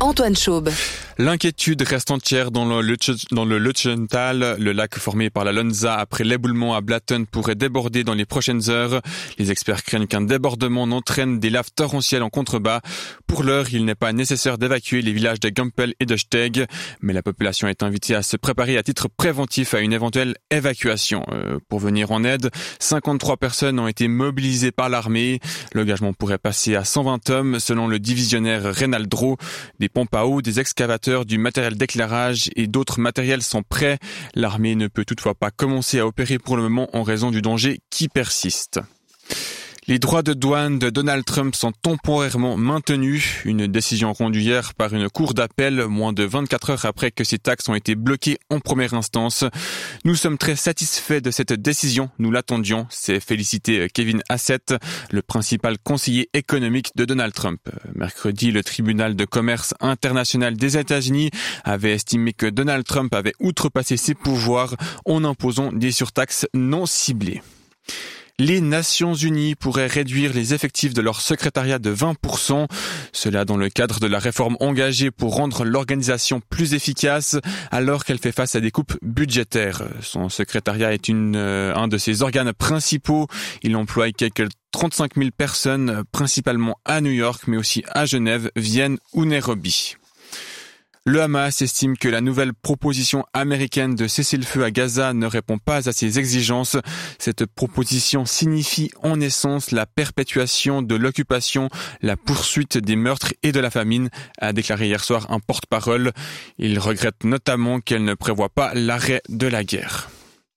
Antoine Chaube. L'inquiétude reste entière dans le Lutschental. Le lac formé par la Lonza après l'éboulement à Blatten pourrait déborder dans les prochaines heures. Les experts craignent qu'un débordement n'entraîne des laves torrentielles en contrebas. Pour l'heure, il n'est pas nécessaire d'évacuer les villages de Gumpel et de Steg, mais la population est invitée à se préparer à titre préventif à une éventuelle évacuation. Pour venir en aide, 53 personnes ont été mobilisées par l'armée. L'engagement pourrait passer à 120 hommes selon le divisionnaire Reynaldro. Des pompes à eau, des excavateurs, du matériel d'éclairage et d'autres matériels sont prêts. L'armée ne peut toutefois pas commencer à opérer pour le moment en raison du danger qui persiste. Les droits de douane de Donald Trump sont temporairement maintenus. Une décision rendue hier par une cour d'appel, moins de 24 heures après que ces taxes ont été bloquées en première instance. Nous sommes très satisfaits de cette décision, nous l'attendions, s'est félicité Kevin Hassett, le principal conseiller économique de Donald Trump. Mercredi, le tribunal de commerce international des États-Unis avait estimé que Donald Trump avait outrepassé ses pouvoirs en imposant des surtaxes non ciblées. Les Nations Unies pourraient réduire les effectifs de leur secrétariat de 20%, cela dans le cadre de la réforme engagée pour rendre l'organisation plus efficace alors qu'elle fait face à des coupes budgétaires. Son secrétariat est un de ses organes principaux. Il emploie quelques 35 000 personnes, principalement à New York, mais aussi à Genève, Vienne ou Nairobi. Le Hamas estime que la nouvelle proposition américaine de cessez-le-feu à Gaza ne répond pas à ses exigences. Cette proposition signifie en essence la perpétuation de l'occupation, la poursuite des meurtres et de la famine, a déclaré hier soir un porte-parole. Il regrette notamment qu'elle ne prévoit pas l'arrêt de la guerre.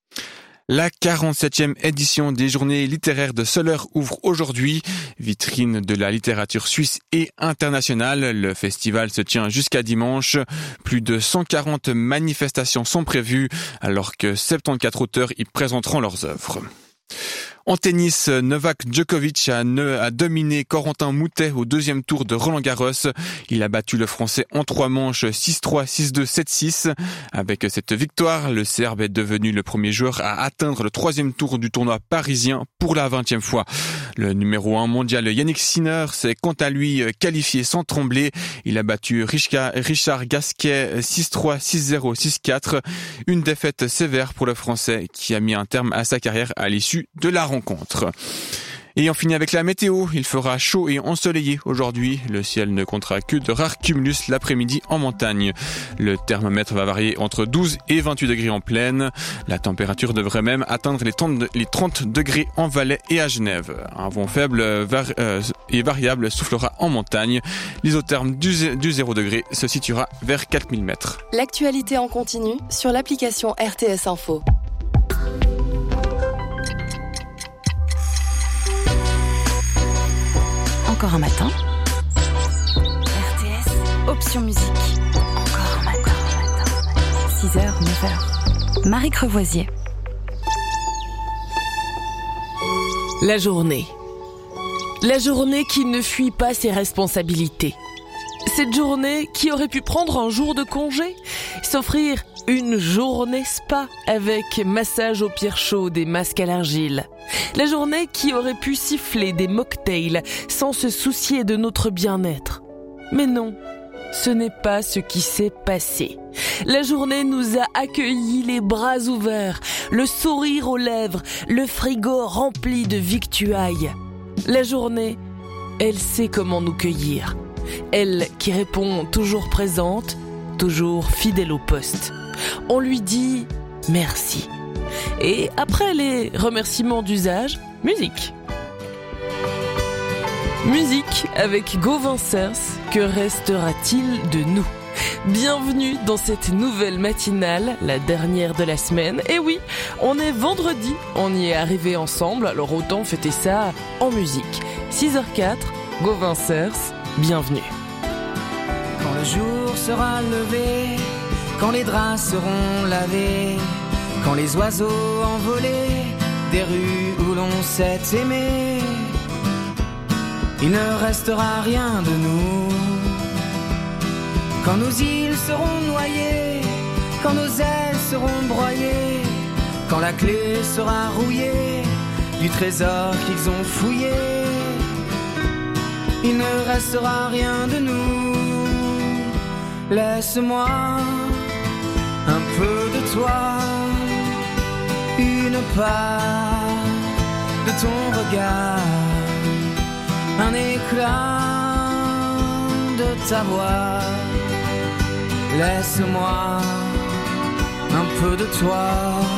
La 47e édition des Journées littéraires de Soleure ouvre aujourd'hui, vitrine de la littérature suisse et internationale. Le festival se tient jusqu'à dimanche. Plus de 140 manifestations sont prévues, alors que 74 auteurs y présenteront leurs œuvres. En tennis, Novak Djokovic a dominé Corentin Moutet au deuxième tour de Roland-Garros. Il a battu le Français en 3 manches 6-3, 6-2, 7-6. Avec cette victoire, le Serbe est devenu le premier joueur à atteindre le 3e tour du tournoi parisien pour la 20e fois. Le numéro 1 mondial Yannick Sinner s'est quant à lui qualifié sans trembler. Il a battu Richard Gasquet 6-3, 6-0, 6-4. Une défaite sévère pour le Français qui a mis un terme à sa carrière à l'issue de la rencontre. Et on finit avec la météo. Il fera chaud et ensoleillé aujourd'hui. Le ciel ne comptera que de rares cumulus l'après-midi en montagne. Le thermomètre va varier entre 12 et 28 degrés en plaine. La température devrait même atteindre les 30 degrés en Valais et à Genève. Un vent faible et variable soufflera en montagne. L'isotherme du 0 degré se situera vers 4000 mètres. L'actualité en continu sur l'application RTS Info. Encore un matin. RTS, option musique. Encore un matin. 6h, 9h. Marie Crevoisier. La journée. La journée qui ne fuit pas ses responsabilités. Cette journée qui aurait pu prendre un jour de congé, s'offrir une journée spa avec massage aux pierres chaudes et masque à l'argile. La journée qui aurait pu siffler des mocktails sans se soucier de notre bien-être. Mais non, ce n'est pas ce qui s'est passé. La journée nous a accueillis les bras ouverts, le sourire aux lèvres, le frigo rempli de victuailles. La journée, elle sait comment nous cueillir. Elle qui répond toujours présente, toujours fidèle au poste. On lui dit merci. Et après les remerciements d'usage, musique. Musique avec Gauvin Cers, que restera-t-il de nous ? Bienvenue dans cette nouvelle matinale, la dernière de la semaine. Et oui, on est vendredi, on y est arrivé ensemble, alors autant fêter ça en musique. 6h04, Gauvin Cers, bienvenue. Quand le jour sera levé, quand les draps seront lavés, quand les oiseaux envolés des rues où l'on s'est aimé, il ne restera rien de nous. Quand nos îles seront noyées, quand nos ailes seront broyées, quand la clé sera rouillée du trésor qu'ils ont fouillé, il ne restera rien de nous. laisse-moi un peu de toi, une part de ton regard, un éclat de ta voix. Laisse-moi un peu de toi.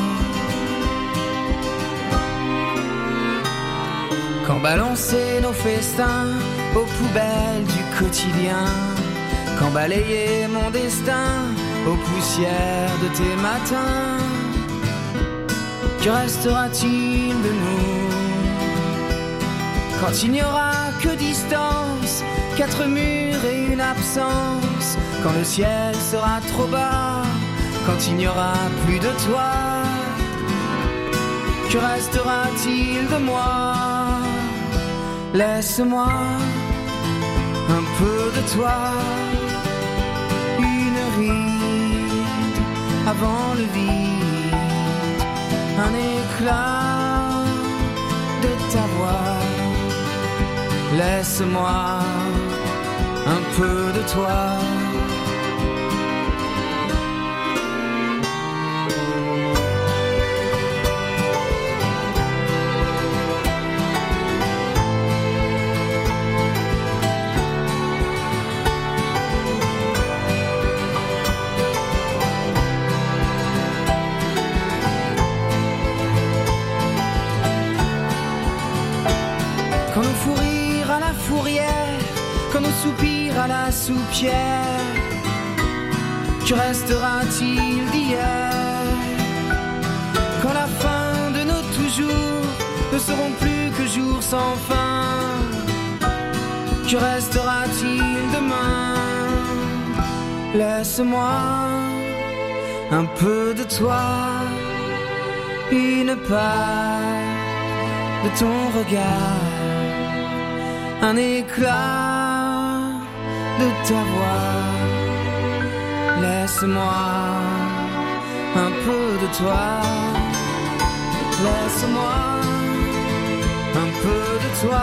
Quand balancer nos festins aux poubelles du quotidien, quand balayer mon destin aux poussières de tes matins, que restera-t-il de nous quand il n'y aura que distance, 4 murs et une absence, quand le ciel sera trop bas, quand il n'y aura plus de toi, que restera-t-il de moi? Laisse-moi un peu de toi, une ride avant le vide, un éclat de ta voix. Laisse-moi un peu de toi. Quand nos fous rires à la fourrière, quand nos soupirs à la soupière, que restera-t-il d'hier? Quand la fin de nos toujours ne seront plus que jours sans fin, que restera-t-il demain? Laisse-moi un peu de toi, une part de ton regard, un éclat de ta voix. Laisse-moi un peu de toi. Laisse-moi un peu de toi,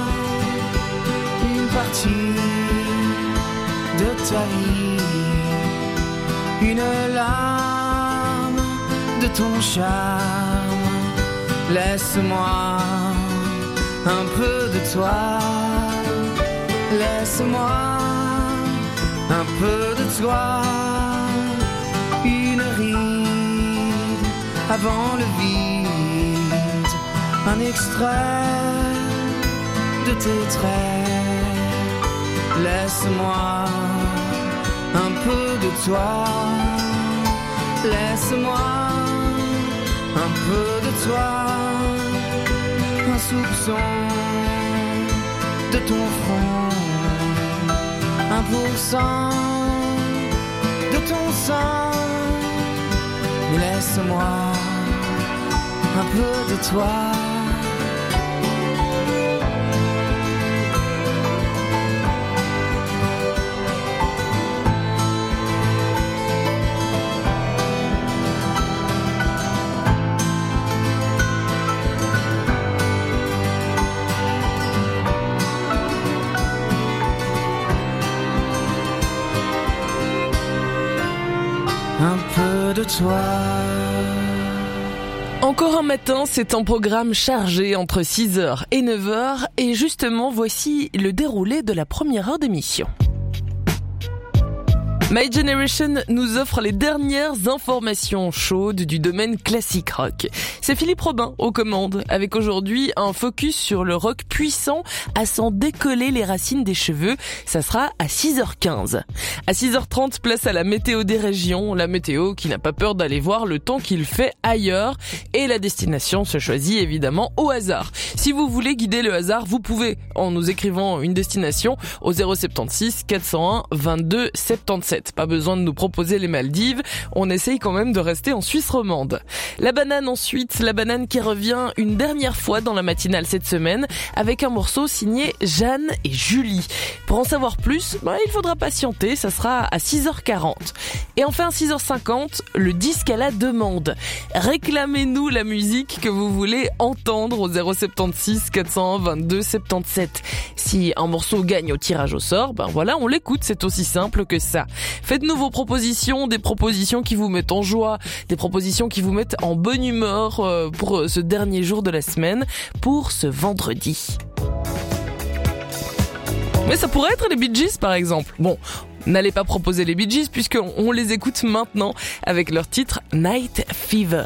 une partie de ta vie, une larme de ton charme. Laisse-moi un peu de toi. Laisse-moi un peu de toi, une ride avant le vide, un extrait de tes traits. Laisse-moi un peu de toi. Laisse-moi un peu de toi, un soupçon de ton front, 1% de ton sang. Mais laisse-moi un peu de toi. Un peu de toi. Encore un matin, c'est un programme chargé entre 6h et 9h et justement voici le déroulé de la première heure d'émission. My Generation nous offre les dernières informations chaudes du domaine classique rock. C'est Philippe Robin aux commandes, avec aujourd'hui un focus sur le rock puissant à s'en décoller les racines des cheveux. Ça sera à 6h15. À 6h30, place à la météo des régions, la météo qui n'a pas peur d'aller voir le temps qu'il fait ailleurs. Et la destination se choisit évidemment au hasard. Si vous voulez guider le hasard, vous pouvez en nous écrivant une destination au 076 401 22 77. Pas besoin de nous proposer les Maldives, on essaye quand même de rester en Suisse romande. La banane ensuite, la banane qui revient une dernière fois dans la matinale cette semaine avec un morceau signé Jeanne et Julie. Pour en savoir plus, il faudra patienter, ça sera à 6h40. Et enfin 6h50, le disque à la demande. Réclamez-nous la musique que vous voulez entendre au 076 401 22 77. Si un morceau gagne au tirage au sort, voilà, on l'écoute, c'est aussi simple que ça. Faites-nous vos propositions, des propositions qui vous mettent en joie, des propositions qui vous mettent en bonne humeur pour ce dernier jour de la semaine, pour ce vendredi. Mais ça pourrait être les Bee Gees par exemple. Bon, n'allez pas proposer les Bee Gees puisqu'on les écoute maintenant avec leur titre Night Fever.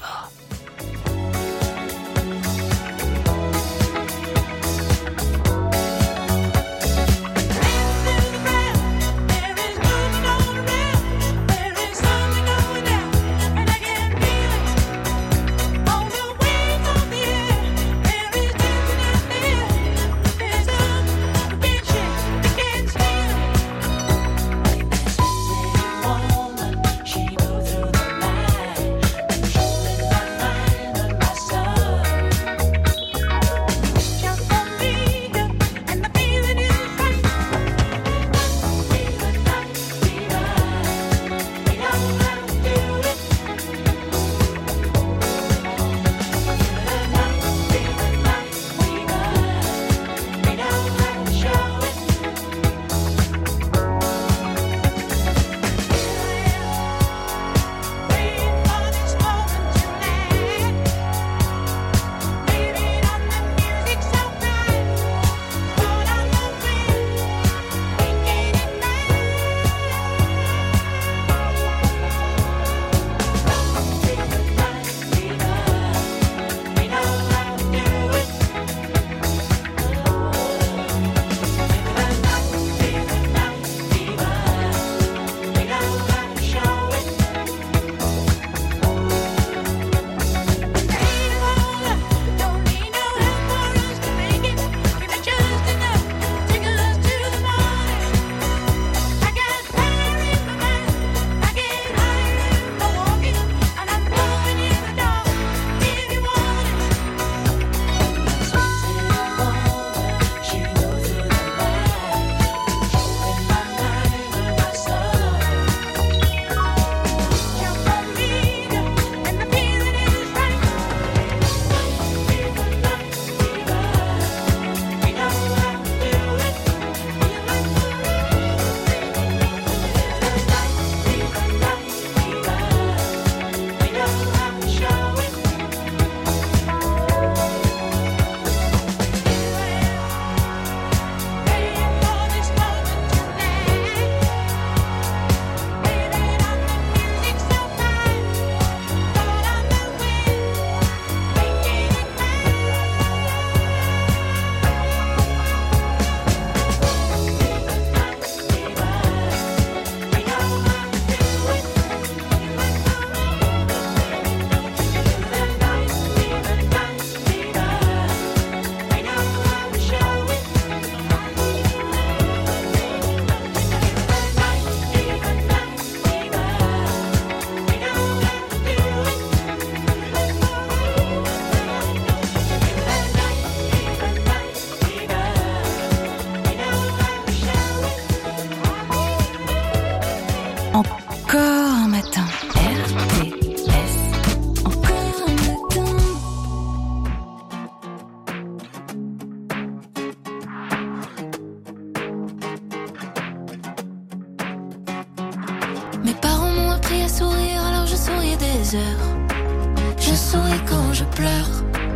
Je souris quand je pleure,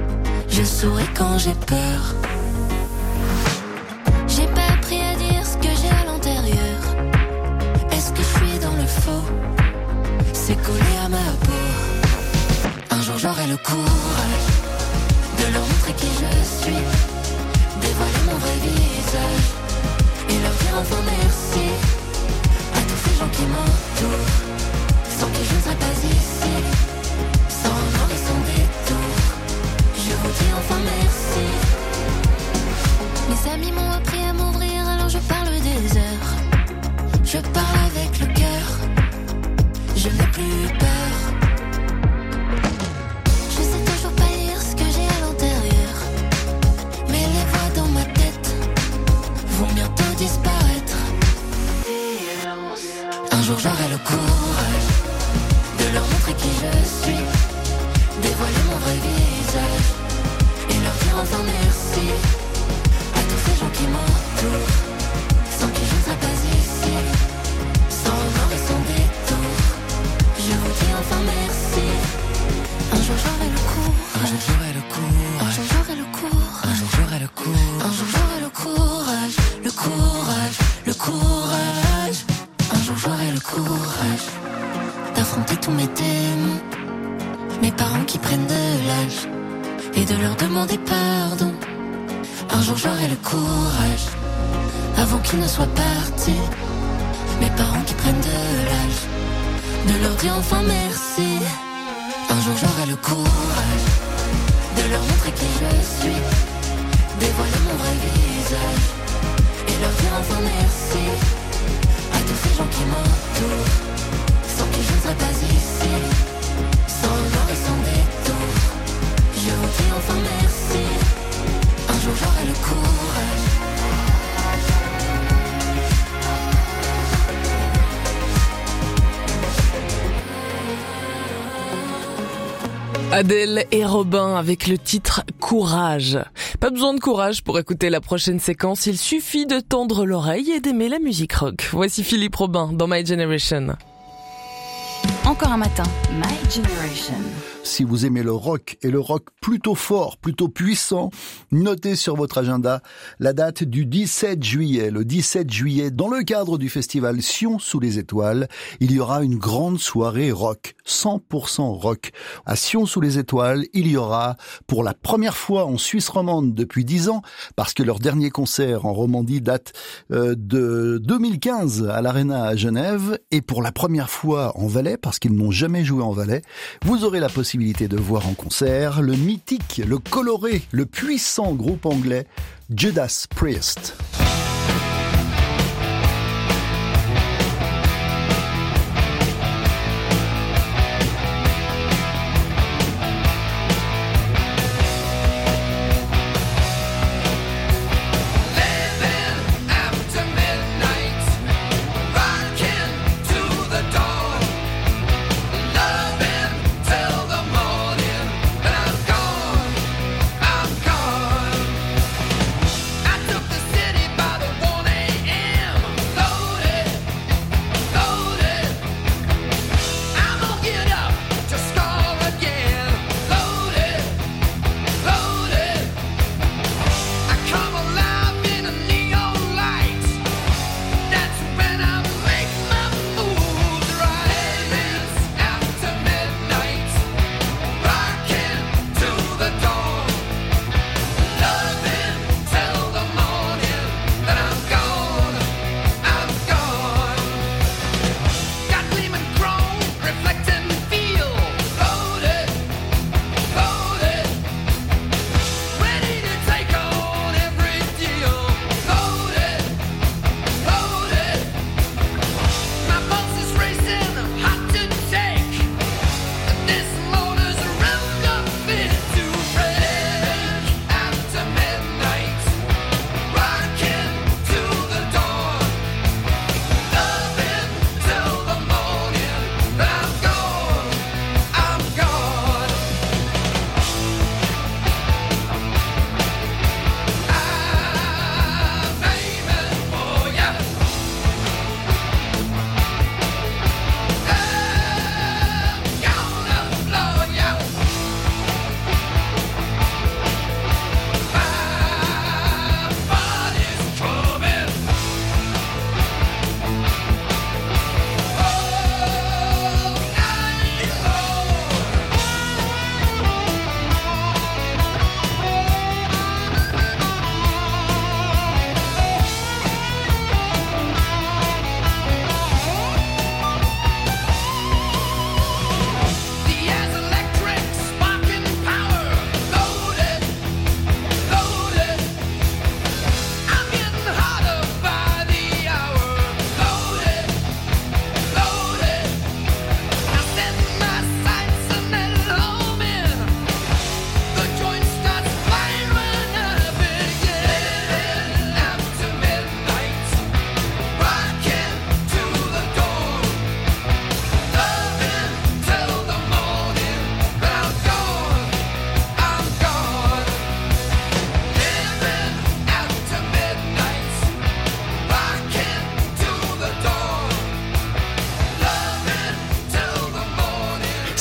je souris quand j'ai peur. J'ai pas appris à dire ce que j'ai à l'intérieur. Est-ce que je suis dans le faux? C'est collé à ma peau. Un jour j'aurai le courage de leur montrer qui je suis, dévoiler mon vrai visage et leur dire enfin merci à tous ces gens qui m'entourent, sans qui je ne serais pas ici, sans remords et sans détour. Je vous dis enfin merci. Mes amis m'ont appris à m'ouvrir, alors je parle des heures. Je parle avec le cœur, je n'ai plus peur. Je sais toujours pas lire ce que j'ai à l'intérieur, mais les voix dans ma tête vont bientôt disparaître. Un jour j'aurai le courage de leur montrer qui je suis, dévoiler mon vrai visage et leur dire enfin merci à tous ces gens qui m'entourent, sans qui je ne serais pas ici, sans remords et courage d'affronter tous mes démons, mes parents qui prennent de l'âge et de leur demander pardon. Un jour j'aurai le courage, avant qu'ils ne soient partis, mes parents qui prennent de l'âge, de leur dire enfin merci. Un jour j'aurai le courage de leur montrer qui je suis, dévoiler mon vrai visage et leur dire enfin merci à tous ces gens qui m'entourent, sans qui je ne serais pas ici, sans remords et sans détour. Je vous dis enfin merci. Un jour j'aurai le courage. Adèle et Robin avec le titre Courage. Pas besoin de courage pour écouter la prochaine séquence, il suffit de tendre l'oreille et d'aimer la musique rock. Voici Philippe Robin dans My Generation. Encore un matin, My Generation. Si vous aimez le rock, et le rock plutôt fort, plutôt puissant, notez sur votre agenda la date du 17 juillet. Le 17 juillet, dans le cadre du festival Sion sous les étoiles, il y aura une grande soirée rock, 100% rock. À Sion sous les étoiles, il y aura, pour la première fois en Suisse romande depuis 10 ans, parce que leur dernier concert en Romandie date de 2015 à l'Arena à Genève, et pour la première fois en Valais, parce qu'ils n'ont jamais joué en Valais, vous aurez la possibilité de voir en concert le mythique, le coloré, le puissant groupe anglais Judas Priest. I took the city by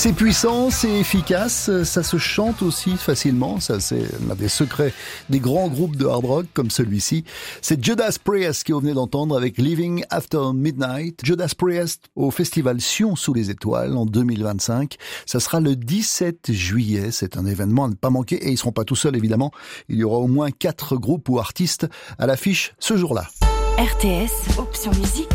C'est puissant, c'est efficace, ça se chante aussi facilement, ça c'est l'un des secrets des grands groupes de hard rock comme celui-ci. C'est Judas Priest que vous venez d'entendre avec Living After Midnight. Judas Priest au festival Sion sous les étoiles en 2025. Ça sera le 17 juillet, c'est un événement à ne pas manquer et ils seront pas tout seuls évidemment. Il y aura au moins 4 groupes ou artistes à l'affiche ce jour-là. RTS, option musique.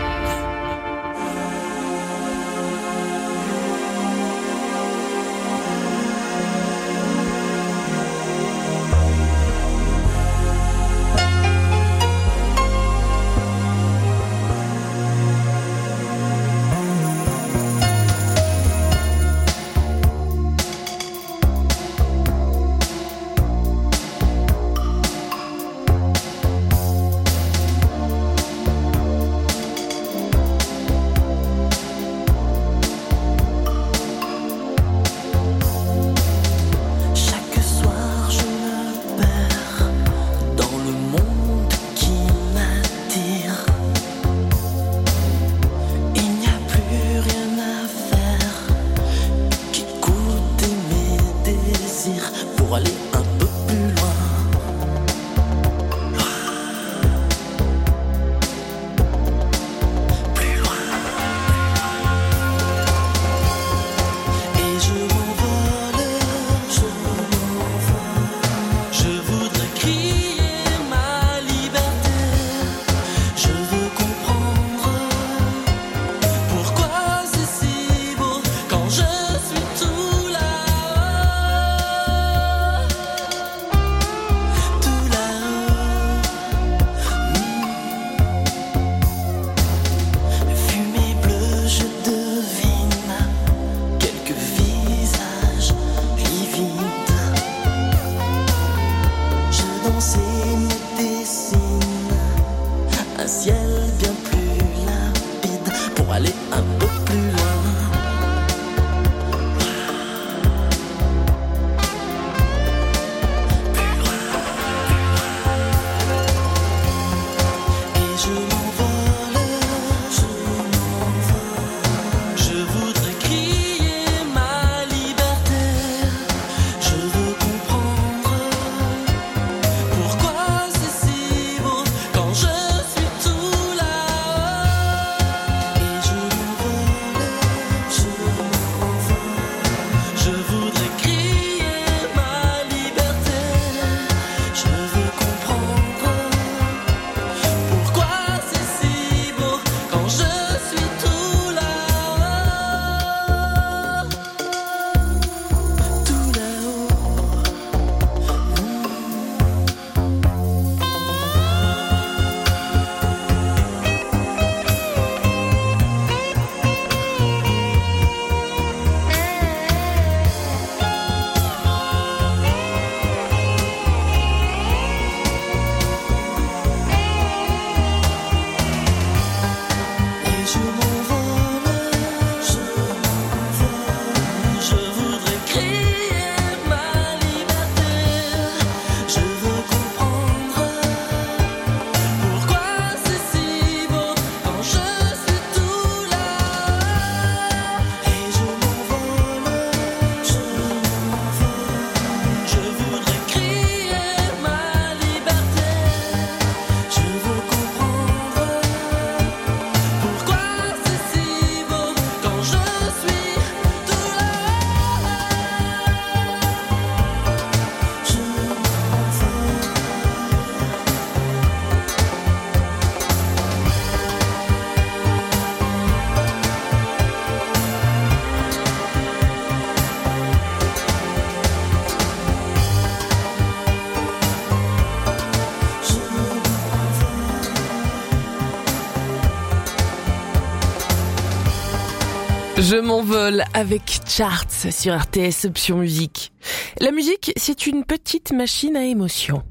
Je m'envole avec Charts sur RTS Option Musique. La musique, c'est une petite machine à émotions.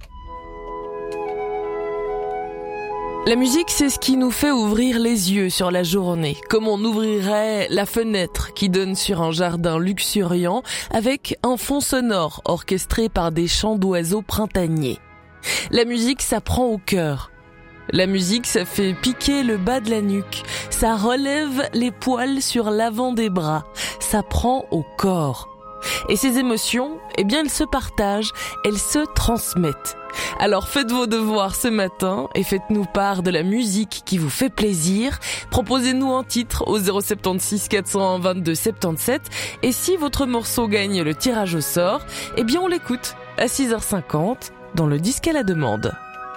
La musique, c'est ce qui nous fait ouvrir les yeux sur la journée, comme on ouvrirait la fenêtre qui donne sur un jardin luxuriant avec un fond sonore orchestré par des chants d'oiseaux printaniers. La musique, ça prend au cœur. La musique, ça fait piquer le bas de la nuque, ça relève les poils sur l'avant des bras, ça prend au corps. Et ces émotions, eh bien, elles se partagent, elles se transmettent. Alors faites vos devoirs ce matin et faites-nous part de la musique qui vous fait plaisir. Proposez-nous un titre au 076 401 22 77. Et si votre morceau gagne le tirage au sort, eh bien, on l'écoute à 6h50 dans le disque à la demande.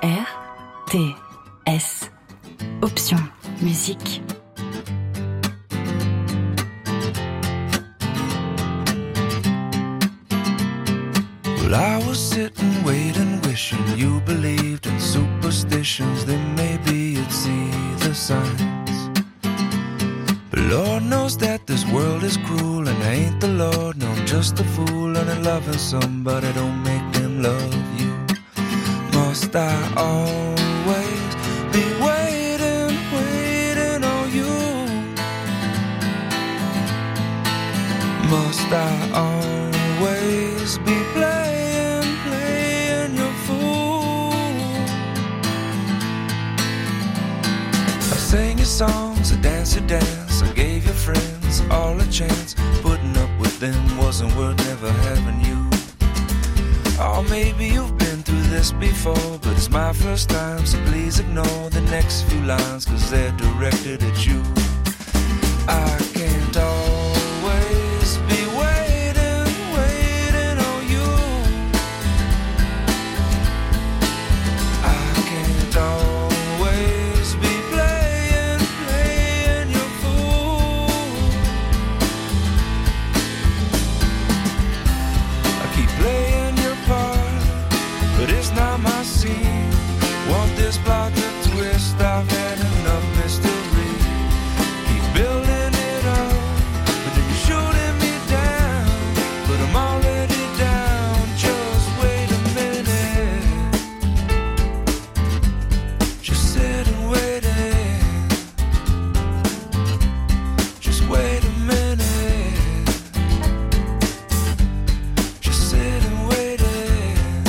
RTS. Option musique. Well, I was sitting, waiting, wishing you believed in superstitions. Then maybe you'd see the signs. But Lord knows that this world is cruel, and I ain't the Lord, no, I'm just a fool. And loving somebody don't make them love you. Must I always be waiting, waiting on you? Must I always be playing, playing your fool? I sang your songs, I danced your dance, I gave your friends all a chance. Putting up with them wasn't worth never having you. Oh, maybe you've been through this before, but it's my first time, so please ignore the next few lines, 'cause they're directed at you. I can't always be waiting, waiting on you. I can't always be playing, playing your fool. I keep playing your part, but it's not my scene. Want this plot to twist, I've had enough mystery. Keep building it up, but then you're shooting me down. But I'm already down, just wait a minute. Just sit and wait it. Just wait a minute. Just sit and wait it.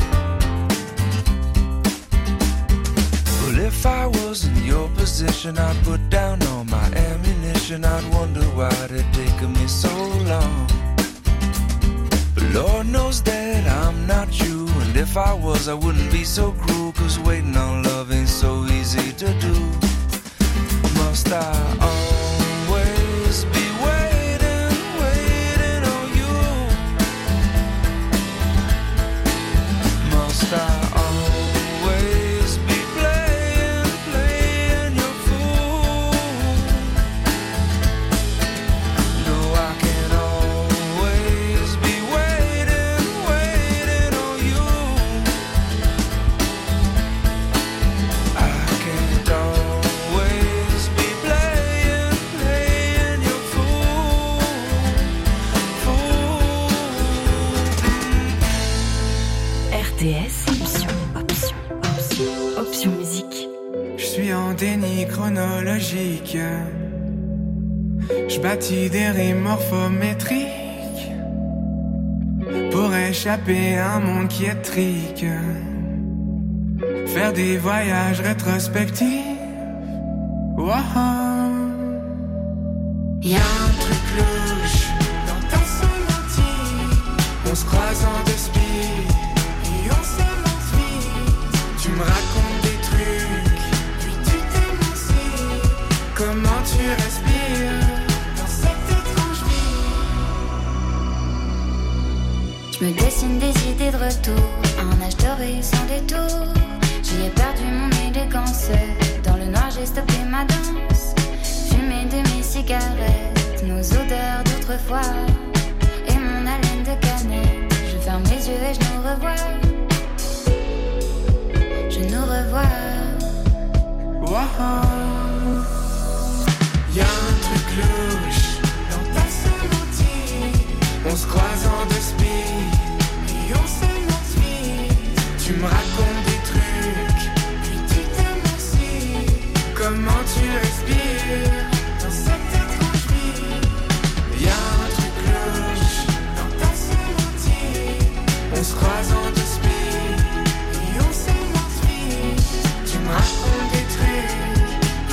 Well, if I was in your position, I'd put down all my ammunition. I'd wonder why it taken me so long. But Lord knows that I'm not you, and if I was, I wouldn't be so cruel, 'cause waiting on love ain't so easy to do. Must I always be waiting, waiting on you? Must I always be playing, playing your fool? No, I can't always be waiting, waiting on you. I can't always be playing, playing your fool, fool. RTS. Option musique. Je suis en déni chronologique. Je bâtis des rimes morphométriques pour échapper à un monde qui est trique. Faire des voyages rétrospectifs. Wow. Y'a un truc louche dans ta somatique. On se croise en deux speed et on s'émancipe. Tu me racontes des trucs, puis tu t'émancipes. Comment tu respires dans cette étrange vie? Je me dessine des idées de retour, un âge doré sans détour. J'y ai perdu mon élégance, dans le noir j'ai stoppé ma danse. Fumée de mes cigarettes, nos odeurs d'autrefois, et mon haleine de canette. Je ferme les yeux et je nous revois. Je nous revois. Wow. Y'a un truc louche dans ta sémantique. On se croise en deux speed et on s'énonce vite. Tu me racontes des trucs, puis tu t'émancipes. Comment tu respires dans cette étrange vie? Y'a un truc louche dans ta sémantique. On se croise en deux speed et on s'énonce vite. Tu me racontes des trucs,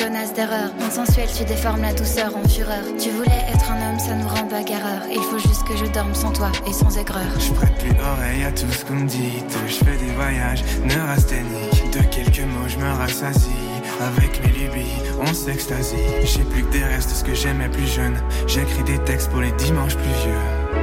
connasse d'erreur. Insensuel, tu déformes la douceur en fureur. Tu voulais être un homme, ça nous rend bagarreur. Il faut juste que je dorme sans toi et sans aigreur. Je prête plus oreille à tout ce qu'on me dit. Je fais des voyages neurasthéniques. De quelques mots, je me rassasie. Avec mes lubies, on s'extasie. J'ai plus que des restes de ce que j'aimais plus jeune. J'écris des textes pour les dimanches pluvieux.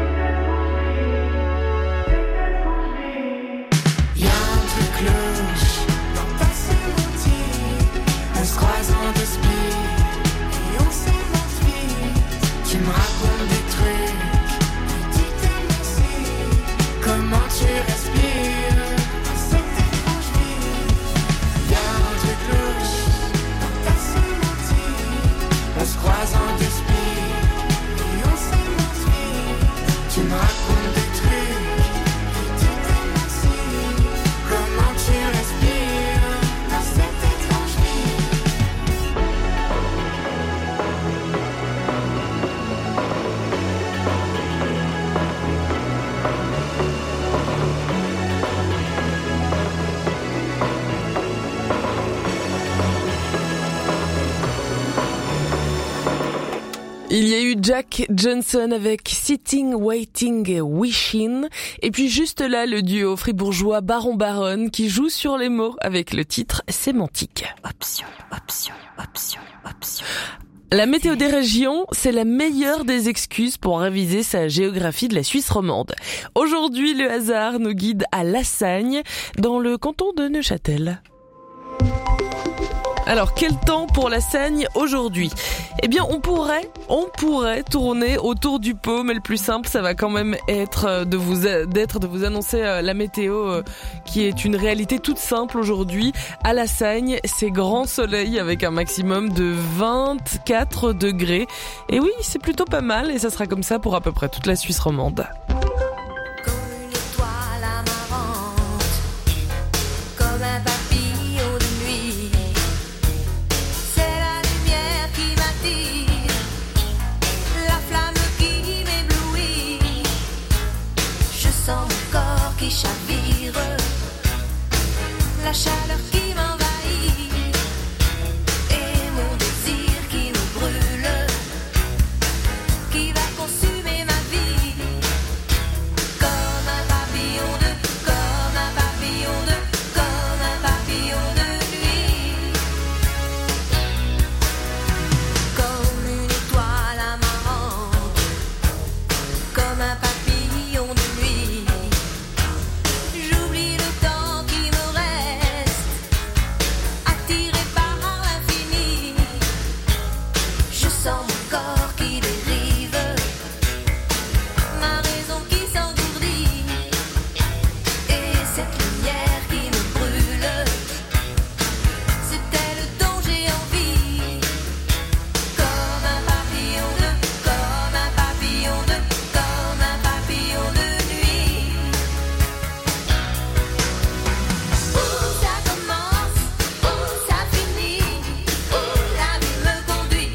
Y'a un truc louche dans ta sémantique. On se croise en deux spies et on s'évente vite. Tu me racontes des trucs, puis tu t'aimes aussi. Comment tu respires dans cette étrange vie. Y'a un truc louche dans ta sémantique. On se croise en deux spies et on s'évente vite. Tu me racontes des trucs, puis tu t'aimes aussi. Comment tu respires dans cette étrange vie. Il y a eu Jack Johnson avec Sitting, Waiting, Wishing. Et puis juste là, le duo fribourgeois Baron Baronne qui joue sur les mots avec le titre Sémantique. Option, option, option, option. La météo des régions, c'est la meilleure des excuses pour réviser sa géographie de la Suisse romande. Aujourd'hui, le hasard nous guide à Lassagne, dans le canton de Neuchâtel. Alors, quel temps pour Lassagne aujourd'hui ? Eh bien, on pourrait tourner autour du pot, mais le plus simple, ça va quand même être de vous annoncer la météo qui est une réalité toute simple aujourd'hui. À Lassagne, c'est grand soleil avec un maximum de 24 degrés. Et oui, c'est plutôt pas mal et ça sera comme ça pour à peu près toute la Suisse romande. Chavire, la chaleur qui m'envahit et mon désir qui me brûle, qui va consumer ma vie comme un papillon de nuit, comme une étoile amarante, comme un papillon de nuit. J'oublie le temps qui me reste, attiré par l'infini. Je sens mon corps qui dérive, ma raison qui s'engourdit, et cette lumière qui me brûle, c'est elle dont j'ai envie. Comme un papillon de nuit. Où ça commence, où ça finit, où la vie me conduit.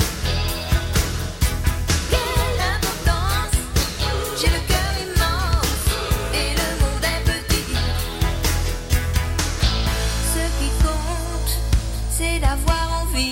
Quelle importance, j'ai le cœur immense et le monde est petit. Ce qui compte, c'est d'avoir envie.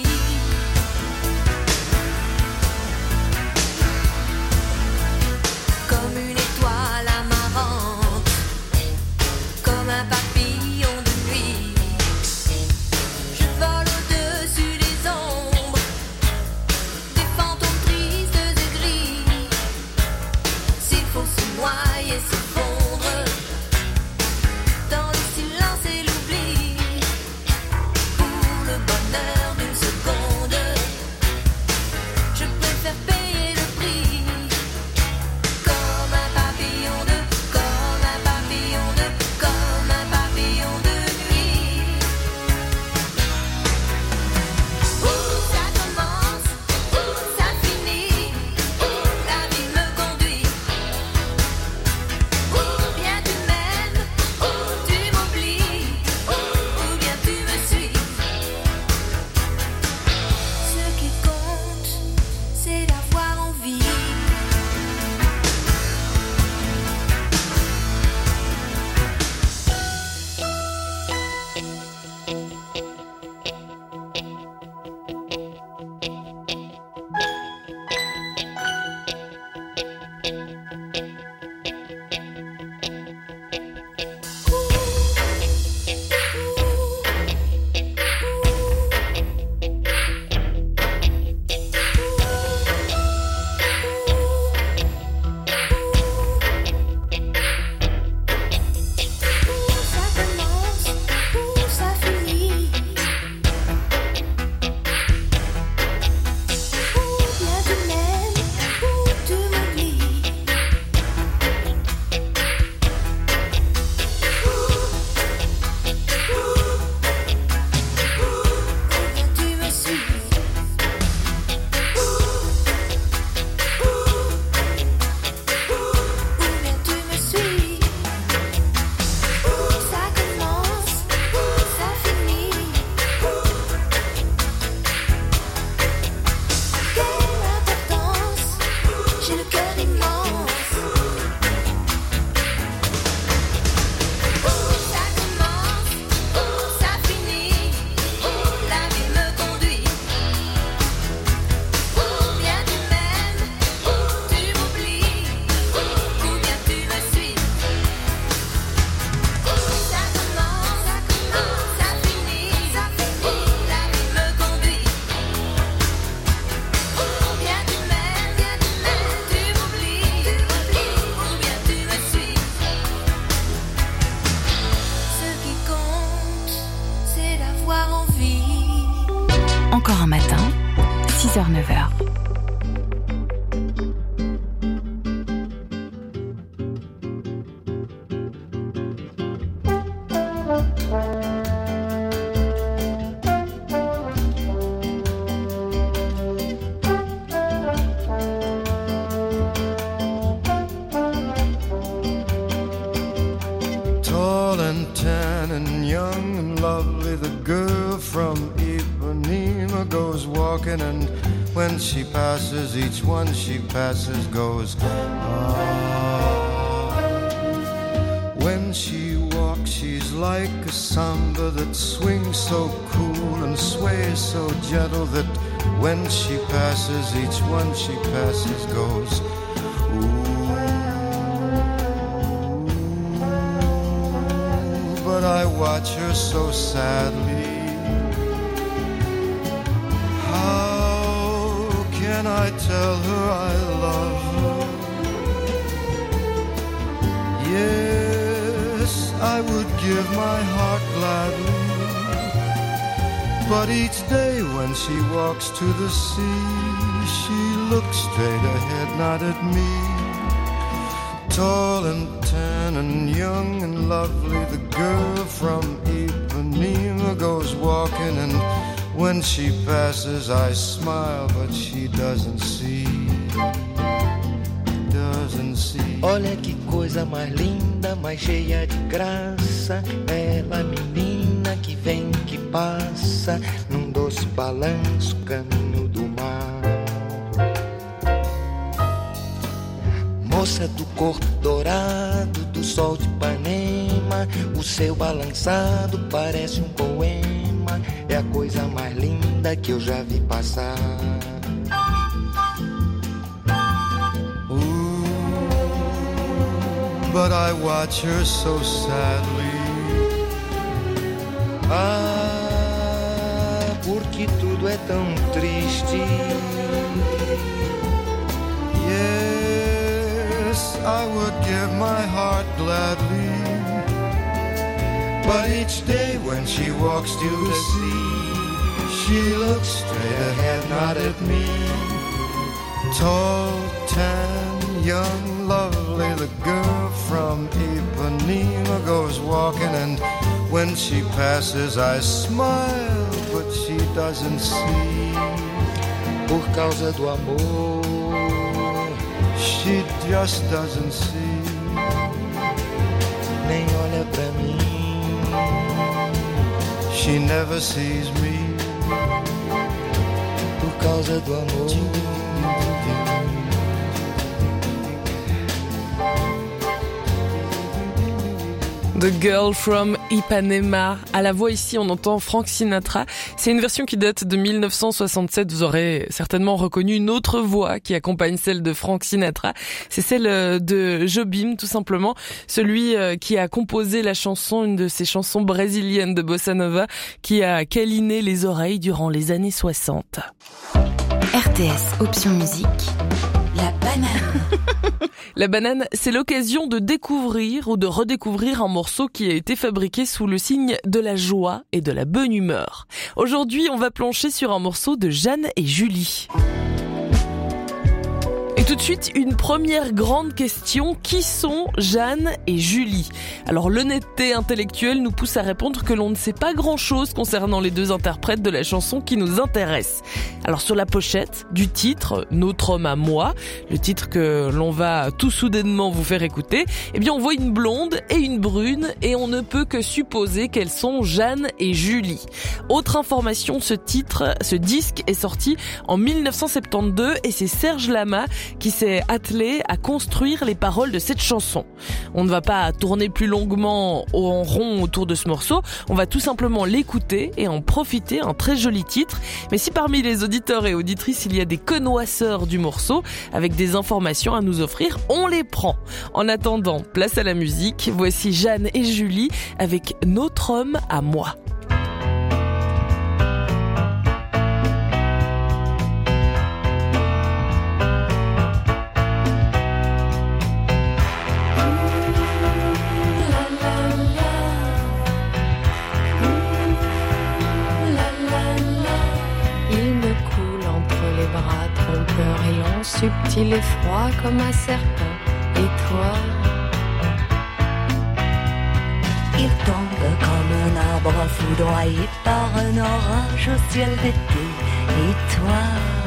Comme une étoile amarante, comme un papillon de nuit. Je vole au-dessus des ombres, des fantômes tristes et gris. S'il faut se noyer, se fondre dans le silence et l'oubli, pour le bonheur d'une seconde, je préfère payer le prix. Comme un papillon de nuit. Où ça commence, où ça finit, où la vie me conduit. and young and lovely, the girl from Ipanema goes walking, and when she passes, each one she passes goes, ah. When she walks, she's like a samba that swings so cool and sways so gentle that when she passes, each one she passes goes, but I watch her so sadly. How can I tell her I love her? Yes, I would give my heart gladly, but each day when she walks to the sea, she looks straight ahead, not at me. Tall and tan and young and lovely, the girl from Ipanema goes walking, and when she passes I smile, but she doesn't see, doesn't see. Olha que coisa mais linda, mais cheia de graça, ela menina que vem, que passa, num doce balanço, caminho do mar. Moça do corpo dourado, do sol de Ipanema, o seu balançado parece um poema, é a coisa mais linda que eu já vi passar. But I watch her so sadly. Ah, porque tudo é tão triste. Yes, I would give my heart gladly, but each day when she walks to the sea, she looks straight ahead, not at me. Tall, tan, young, lovely, the girl from Ipanema goes walking, and when she passes I smile, but she doesn't see. Por causa do amor, she just doesn't see. Nem olha pra mim, she never sees me. Por causa do amor. The Girl from Ipanema. À la voix ici, on entend Frank Sinatra. C'est une version qui date de 1967. Vous aurez certainement reconnu une autre voix qui accompagne celle de Frank Sinatra. C'est celle de Jobim, tout simplement. Celui qui a composé la chanson, une de ces chansons brésiliennes de Bossa Nova, qui a câliné les oreilles durant les années 60. RTS Option Musique. La banane. La banane, c'est l'occasion de découvrir ou de redécouvrir un morceau qui a été fabriqué sous le signe de la joie et de la bonne humeur. Aujourd'hui, on va plancher sur un morceau de Jeanne et Julie. Et tout de suite, une première grande question. Qui sont Jeanne et Julie? Alors, l'honnêteté intellectuelle nous pousse à répondre que l'on ne sait pas grand-chose concernant les deux interprètes de la chanson qui nous intéresse. Alors, sur la pochette du titre « Notre homme à moi », le titre que l'on va tout soudainement vous faire écouter, eh bien, on voit une blonde et une brune et on ne peut que supposer qu'elles sont Jeanne et Julie. Autre information, ce disque est sorti en 1972 et c'est Serge Lama qui s'est attelé à construire les paroles de cette chanson. On ne va pas tourner plus longuement en rond autour de ce morceau, on va tout simplement l'écouter et en profiter, un très joli titre. Mais si parmi les auditeurs et auditrices il y a des connoisseurs du morceau avec des informations à nous offrir, on les prend. En attendant, place à la musique, voici Jeanne et Julie avec Notre homme à moi. Subtil et froid comme un serpent. Et toi? Il tombe comme un arbre foudroyé par un orage au ciel d'été. Et toi?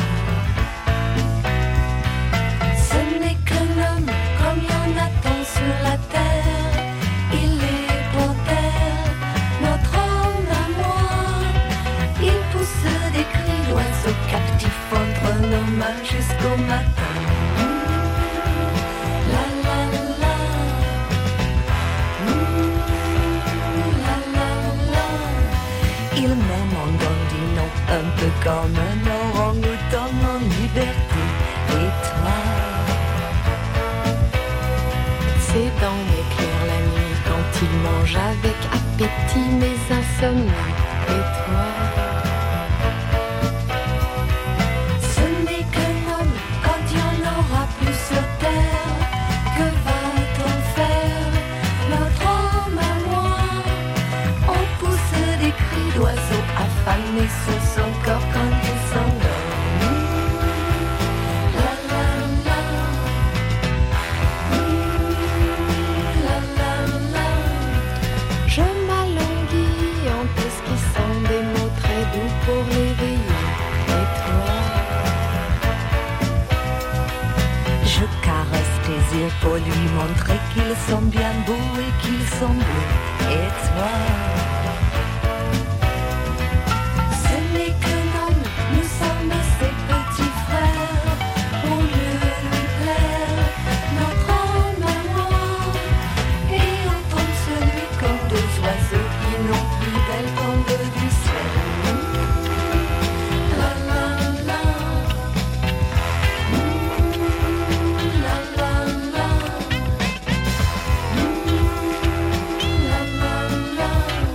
Ce n'est qu'un homme comme il y en a tant sur la terre. Il est panthère, comme un orang-outan en liberté. Et toi, ses dents m'éclairent la nuit quand il mange avec appétit mes insomnies. Et toi, ce n'est qu'un homme quand il y en aura plus sur terre. Que va-t-on faire, notre homme à moi? On pousse des cris d'oiseaux affamés sur son corps quand il s'endort. La la la, la la la. je m'alanguis en t'esquissant des mots très doux pour l'éveiller. Et toi, Je caresse tes yeux pour lui montrer qu'ils sont bien beaux et qu'ils sont bleus. Et toi, ce n'est qu'un homme, nous sommes ses petits frères. Pour mieux lui plaire, notre homme à moi. Et on tombe sur lui comme deux oiseaux qui n'ont plus d'ailes tombent du ciel. La la la, la la la, la la la,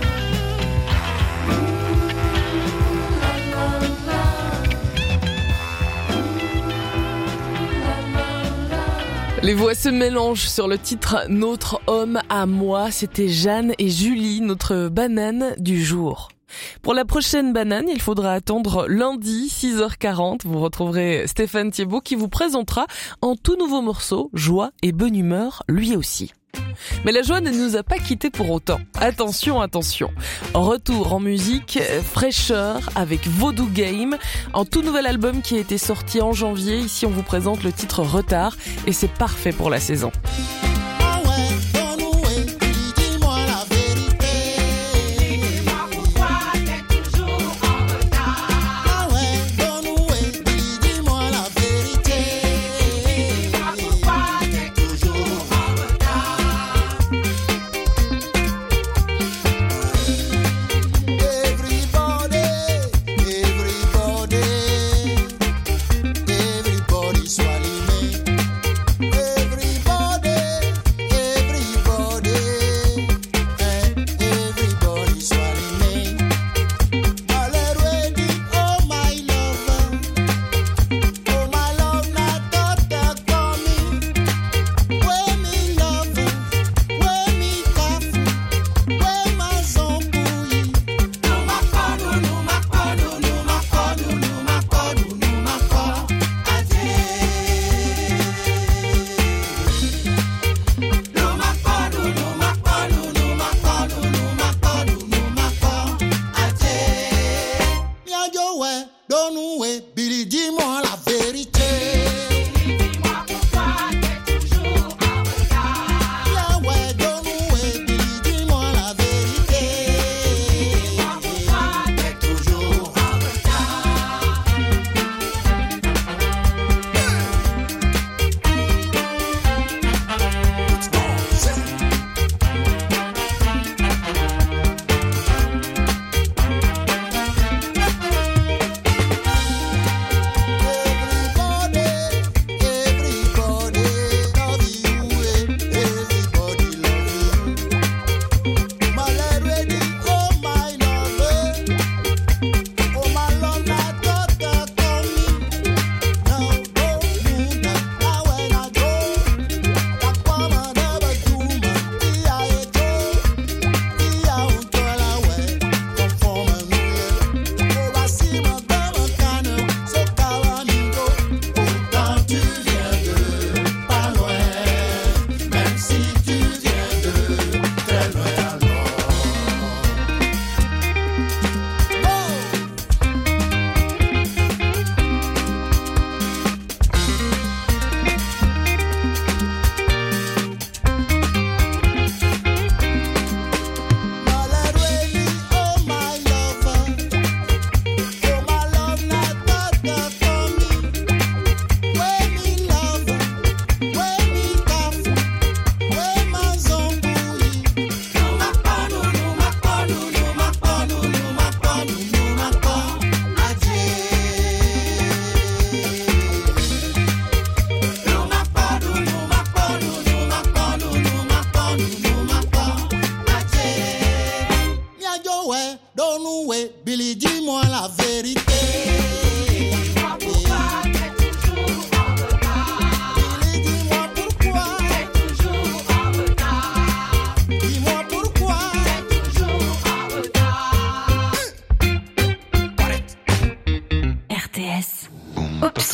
Les voix se mélangent sur le titre Notre homme à moi. C'était Jeanne et Julie, notre banane du jour. Pour la prochaine banane, il faudra attendre lundi 6h40. Vous retrouverez Stéphane Thiebaud qui vous présentera un tout nouveau morceau, Joie et bonne humeur, lui aussi. Mais la joie ne nous a pas quittés pour autant. Attention, attention. Retour en musique, fraîcheur avec Voodoo Game, un tout nouvel album qui a été sorti en janvier. Ici, on vous présente le titre Retard et c'est parfait pour la saison. Everybody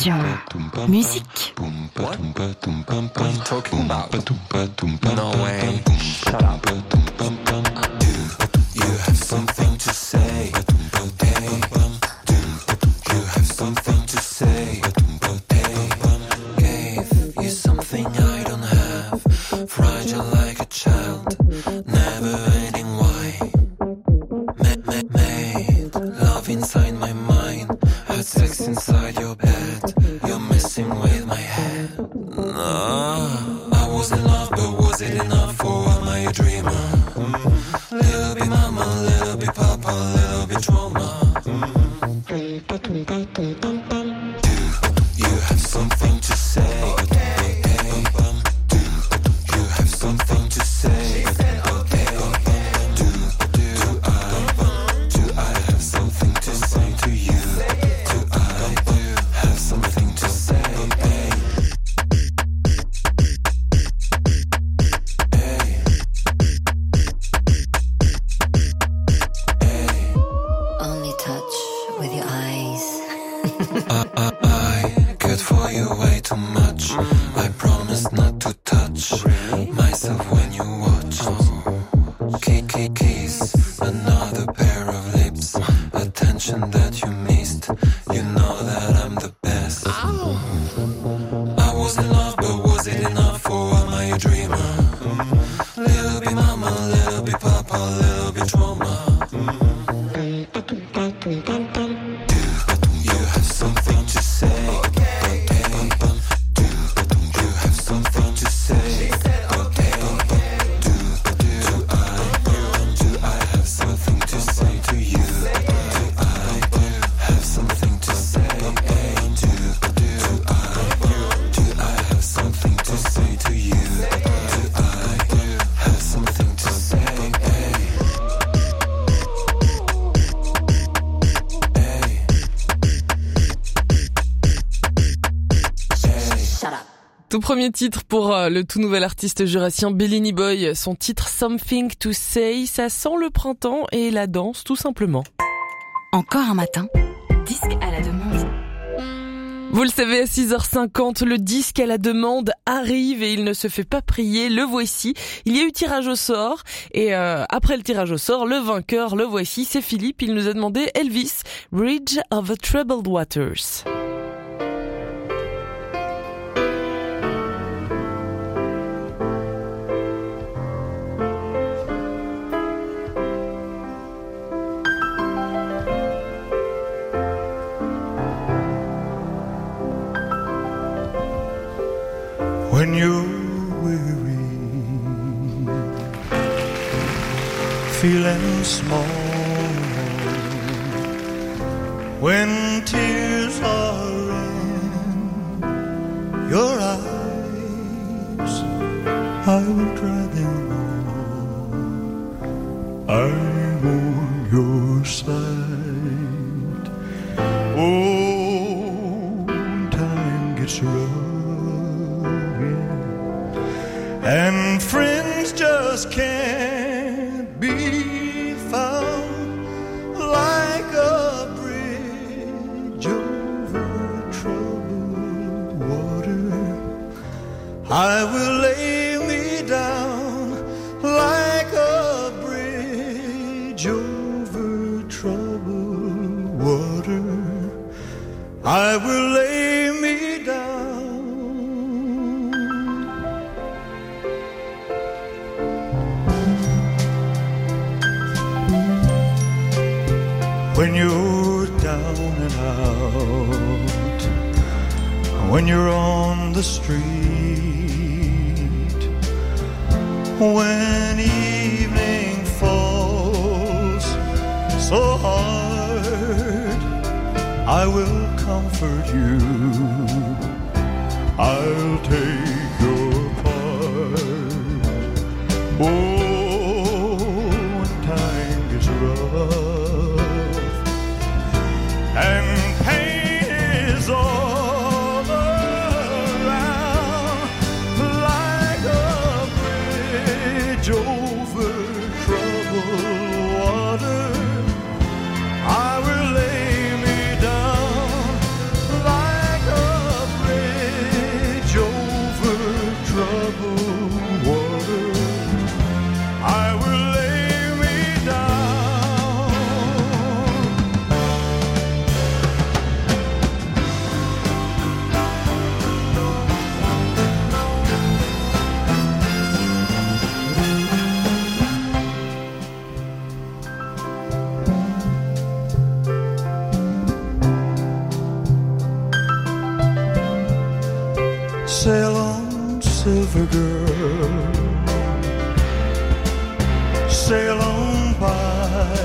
Passion. Musique. What are you talking about? No way. Shut up. You have something to say. You have something to say. Gave you something I don't have. Fragile like a child. Never ending why. Made love inside my mind. Had sex inside your bed. You're messing with my head. No, I was in love, but was it enough, or am I a dreamer? Little bit mama, little bit papa, little bit trauma. You have something to say. You have something to say. Do I have something to say to you? Do I have something to say? Only touch with your eyes. I cared for you way too much. I promise not to touch myself when you watch. Kiss, another pair of lips. Attention that you missed. You know that I'm the best. I was in love, but was it enough, or am I a dreamer? Little bit mama, little bit papa, little bit trauma. You have something to say. You have something to say. Do I have something to say to you? Do I have something to say? Do I have something to say to you? Do I have something to say? Tout premier titre pour le tout nouvel artiste jurassien Bellini Boy. Son titre Something to Say, ça sent le printemps et la danse tout simplement. Encore un matin, disque à la demande. Vous le savez, à 6h50, le disque à la demande arrive et il ne se fait pas prier. Le voici. Il y a eu tirage au sort et après le tirage au sort, le vainqueur, le voici, c'est Philippe. Il nous a demandé Elvis, Bridge over Troubled Waters. When you're weary, feeling small, when tears are in your eyes, I will dry them all. I'm on your side. Oh, when time gets rough and friends just can't be found, like a bridge over troubled water, I will lay me down like a bridge over troubled water, I will lay me down. When you're down and out, when you're on the street, when evening falls so hard, I will comfort you, I'll take your part. Oh, when time gets rough and pain is all around, like a bridge over troubled water, I will lay me down like a girl, sail on by.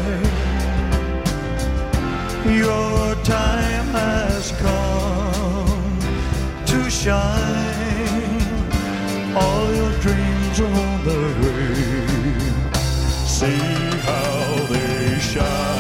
Your time has come to shine. All your dreams are on the way. See how they shine.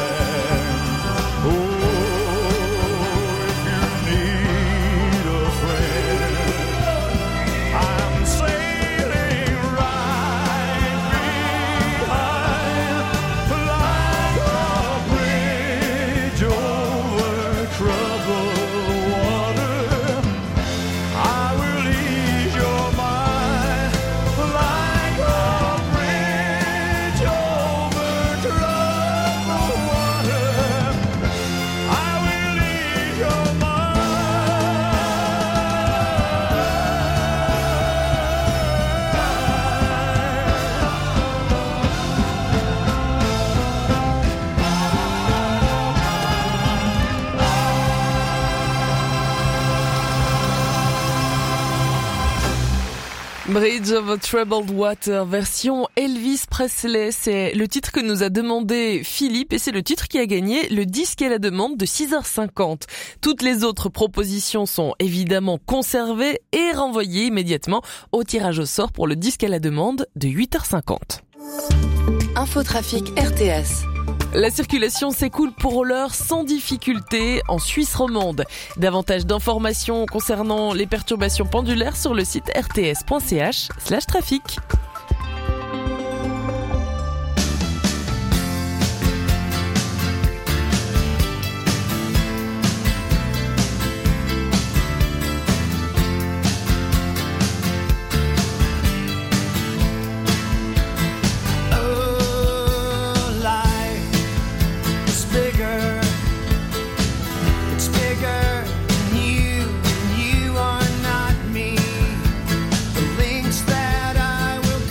Bridge over Troubled Water, version Elvis Presley. C'est le titre que nous a demandé Philippe et c'est le titre qui a gagné le disque à la demande de 6h50. Toutes les autres propositions sont évidemment conservées et renvoyées immédiatement au tirage au sort pour le disque à la demande de 8h50. Infotrafic RTS. La circulation s'écoule pour l'heure sans difficulté en Suisse romande. Davantage d'informations concernant les perturbations pendulaires sur le site rts.ch/trafic. You are not me. The links that I will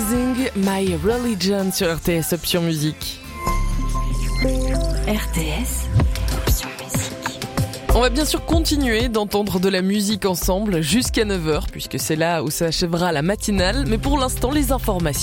Losing My Religion sur RTS Option Musique. RTS Option Musique. On va bien sûr continuer d'entendre de la musique ensemble jusqu'à 9h, puisque c'est là où s'achèvera la matinale. Mais pour l'instant, les informations.